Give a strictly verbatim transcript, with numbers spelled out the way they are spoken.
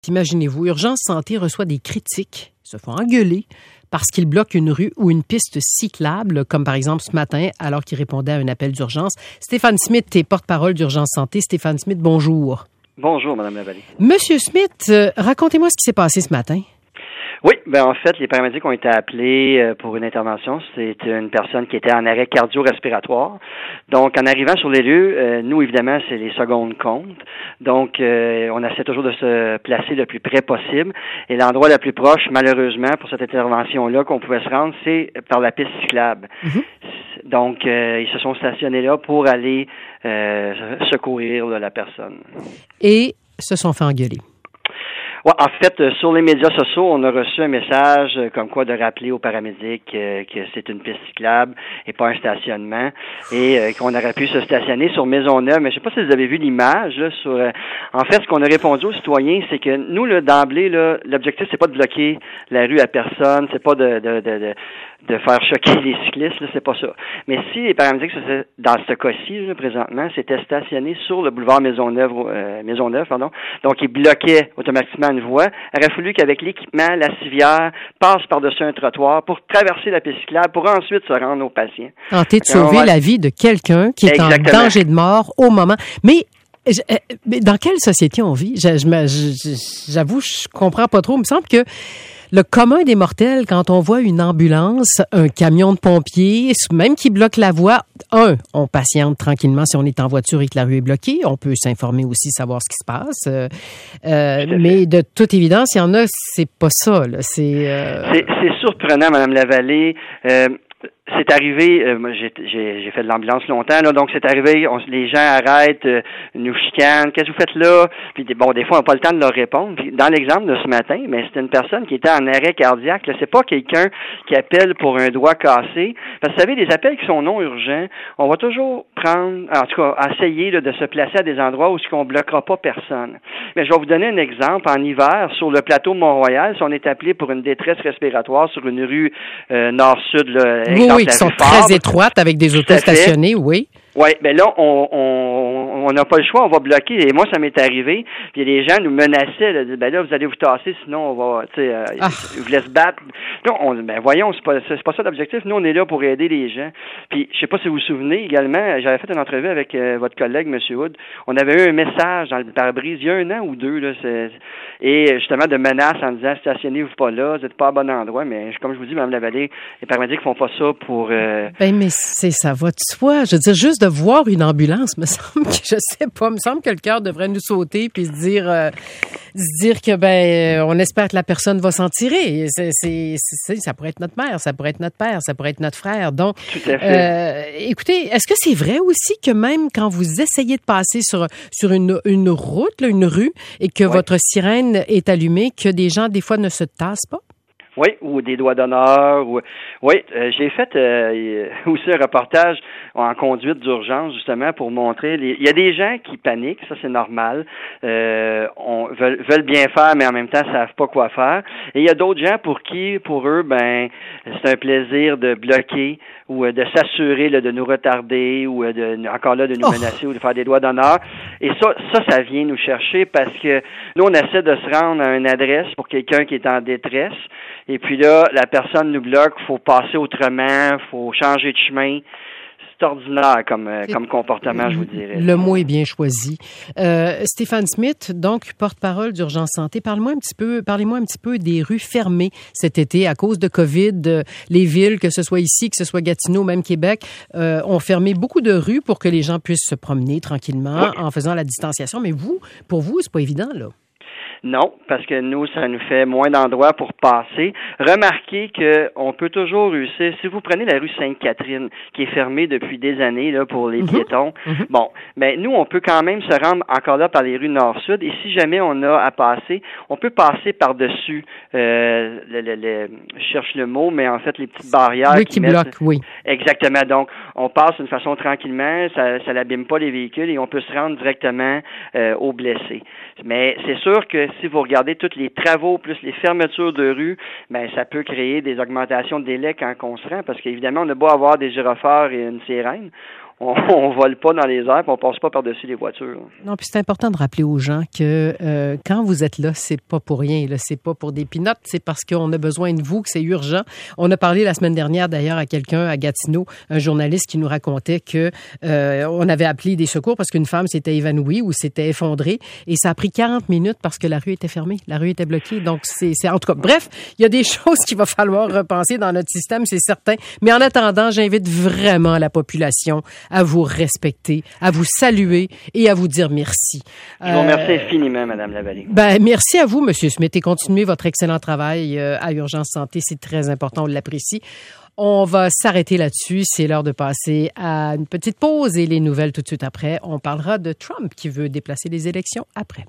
Imaginez-vous, Urgence Santé reçoit des critiques, se font engueuler parce qu'ils bloquent une rue ou une piste cyclable, comme par exemple ce matin, alors qu'il répondait à un appel d'urgence. Stéphane Smith est porte-parole d'Urgence Santé. Stéphane Smith, bonjour. Bonjour, Mme Lavallée. Monsieur Smith, euh, racontez-moi ce qui s'est passé ce matin. Oui, ben en fait, les paramédics ont été appelés pour une intervention. C'est une personne qui était en arrêt cardio-respiratoire. Donc, en arrivant sur les lieux, euh, nous, évidemment, c'est les secondes comptes. Donc, euh, on essaie toujours de se placer le plus près possible. Et l'endroit le plus proche, malheureusement, pour cette intervention-là qu'on pouvait se rendre, c'est par la piste cyclable. Mm-hmm. Donc, euh, ils se sont stationnés là pour aller euh, secourir là, la personne. Et se sont fait engueuler. Ouais, en fait, euh, sur les médias sociaux, on a reçu un message euh, comme quoi de rappeler aux paramédics euh, que c'est une piste cyclable et pas un stationnement et euh, qu'on aurait pu se stationner sur Maisonneuve. Mais je sais pas si vous avez vu l'image là, sur. Euh, en fait, ce qu'on a répondu aux citoyens, c'est que nous, là, d'emblée, là, l'objectif c'est pas de bloquer la rue à personne, c'est pas de de de, de de faire choquer les cyclistes, là, c'est pas ça. Mais si les paramédics, dans ce cas-ci, là, présentement, s'étaient stationnés sur le boulevard Maisonneuve, euh, Maisonneuve, pardon, donc ils bloquaient automatiquement une voie, il aurait fallu qu'avec l'équipement, la civière passe par-dessus un trottoir pour traverser la piste cyclable, pour ensuite se rendre aux patients. Tenter de sauver va... la vie de quelqu'un qui est Exactement. en danger de mort au moment. Mais dans quelle société on vit? J'avoue, je comprends pas trop. Il me semble que le commun des mortels, quand on voit une ambulance, un camion de pompiers, même qui bloque la voie, un, on patiente tranquillement si on est en voiture et que la rue est bloquée. On peut s'informer aussi, savoir ce qui se passe. Euh, euh, mais de toute évidence, il y en a, c'est pas ça. Là. C'est, euh... c'est, c'est surprenant, Mme Lavallée. Euh, C'est arrivé, euh, moi j'ai, j'ai, j'ai fait de l'ambulance longtemps, là, donc c'est arrivé, on, les gens arrêtent, euh, nous chicanent, qu'est-ce que vous faites là? Puis bon, des fois, on n'a pas le temps de leur répondre. Puis, dans l'exemple de ce matin, mais c'était une personne qui était en arrêt cardiaque, là, c'est pas quelqu'un qui appelle pour un doigt cassé. Parce que vous savez, les appels qui sont non urgents, on va toujours prendre, en tout cas, essayer là, de se placer à des endroits où ce qu'on bloquera pas personne. Mais je vais vous donner un exemple. En hiver, sur le plateau Mont-Royal, si on est appelé pour une détresse respiratoire sur une rue euh, nord-sud, là, oui, oui, qui sont très étroites avec des autos stationnées, oui. Oui, ben là, on on on n'a pas le choix, on va bloquer. Et moi, ça m'est arrivé. Puis les gens nous menaçaient, là, ben là, vous allez vous tasser, sinon on va, tu sais, euh, ah. vous laisse battre. Non, on, ben voyons, c'est pas c'est pas ça l'objectif. Nous, on est là pour aider les gens. Puis je sais pas si vous vous souvenez également, j'avais fait une entrevue avec euh, votre collègue, M. Hood. On avait eu un message dans le pare-brise il y a un an ou deux, là, c'est, et justement de menaces en disant stationnez-vous pas là, vous n'êtes pas à bon endroit. Mais comme je vous dis, Mme Lavallée, les paramédics font pas ça pour. Euh... Ben mais c'est ça va de soi. Je veux dire juste de voir une ambulance, me semble que je sais pas, me semble que le cœur devrait nous sauter puis se dire, euh, se dire que ben on espère que la personne va s'en tirer. C'est, c'est, c'est, ça pourrait être notre mère, ça pourrait être notre père, ça pourrait être notre frère. Donc, tout à fait. Euh, écoutez, est-ce que c'est vrai aussi que même quand vous essayez de passer sur sur une une route, là, une rue, et que oui. votre sirène est allumée, que des gens des fois ne se tassent pas? Oui, ou des doigts d'honneur. Ou... Oui, euh, j'ai fait euh, aussi un reportage en conduite d'urgence, justement, pour montrer... Les... Il y a des gens qui paniquent, ça c'est normal, euh, on veulent, veulent bien faire, mais en même temps, savent pas quoi faire. Et il y a d'autres gens pour qui, pour eux, ben c'est un plaisir de bloquer ou de s'assurer là, de nous retarder ou de encore là de nous menacer oh. ou de faire des doigts d'honneur. Et ça, ça, ça vient nous chercher parce que nous, on essaie de se rendre à une adresse pour quelqu'un qui est en détresse. Et puis là, la personne nous bloque, faut passer autrement, faut changer de chemin. C'est ordinaire comme, euh, comme comportement, je vous dirais. Le mot est bien choisi. Euh, Stéphane Smith, donc porte-parole d'Urgence Santé, parle-moi un petit peu, parlez-moi un petit peu des rues fermées cet été à cause de COVID. Euh, les villes, que ce soit ici, que ce soit Gatineau, même Québec, euh, ont fermé beaucoup de rues pour que les gens puissent se promener tranquillement oui. en faisant la distanciation. Mais vous, pour vous, c'est pas évident, là. Non, parce que nous, ça nous fait moins d'endroits pour passer. Remarquez qu'on peut toujours réussir. Si vous prenez la rue Sainte-Catherine, qui est fermée depuis des années là pour les mm-hmm. piétons, mm-hmm. bon, ben nous, on peut quand même se rendre encore là par les rues nord-sud. Et si jamais on a à passer, on peut passer par-dessus, euh, le, le, le, je cherche le mot, mais en fait, les petites barrières oui, qui, qui bloquent, mettent... oui. Exactement. Donc, on passe d'une façon tranquillement, ça, ça n'abîme pas les véhicules et on peut se rendre directement euh, aux blessés. Mais c'est sûr que si vous regardez tous les travaux plus les fermetures de rue, ben ça peut créer des augmentations de délai quand on se rend, parce qu'évidemment, on a beau avoir des gyrophares et une sirène, on, on vole pas dans les airs, puis on passe pas par-dessus les voitures. Non, puis c'est important de rappeler aux gens que euh, quand vous êtes là, c'est pas pour rien. Là, c'est pas pour des pinottes, c'est parce qu'on a besoin de vous, que c'est urgent. On a parlé la semaine dernière d'ailleurs à quelqu'un à Gatineau, un journaliste qui nous racontait que euh, on avait appelé des secours parce qu'une femme s'était évanouie ou s'était effondrée et ça a pris quarante minutes parce que la rue était fermée, la rue était bloquée. Donc c'est, c'est en tout cas, bref, il y a des choses qu'il va falloir repenser dans notre système, c'est certain. Mais en attendant, j'invite vraiment la population à vous respecter, à vous saluer et à vous dire merci. Je vous remercie euh, infiniment, Madame Lavallée. Ben, merci à vous, Monsieur Smith, et continuez votre excellent travail euh, à Urgence Santé. C'est très important, on l'apprécie. On va s'arrêter là-dessus. C'est l'heure de passer à une petite pause et les nouvelles tout de suite après. On parlera de Trump qui veut déplacer les élections après.